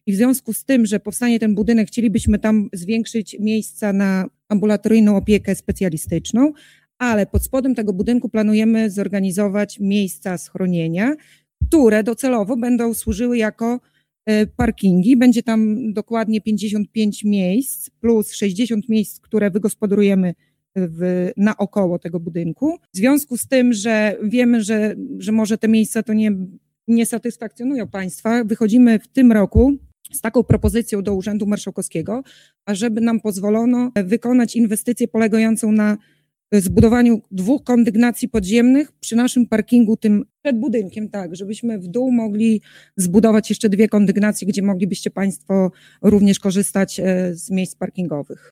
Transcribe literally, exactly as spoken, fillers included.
i w związku z tym, że powstanie ten budynek, chcielibyśmy tam zwiększyć miejsca na ambulatoryjną opiekę specjalistyczną, ale pod spodem tego budynku planujemy zorganizować miejsca schronienia, które docelowo będą służyły jako parkingi. Będzie tam dokładnie pięćdziesiąt pięć miejsc plus sześćdziesiąt miejsc, które wygospodarujemy w, naokoło tego budynku. W związku z tym, że wiemy, że, że może te miejsca to nie, nie satysfakcjonują Państwa, wychodzimy w tym roku z taką propozycją do Urzędu Marszałkowskiego, ażeby nam pozwolono wykonać inwestycję polegającą na zbudowaniu dwóch kondygnacji podziemnych przy naszym parkingu, tym przed budynkiem, tak, żebyśmy w dół mogli zbudować jeszcze dwie kondygnacje, gdzie moglibyście Państwo również korzystać z miejsc parkingowych.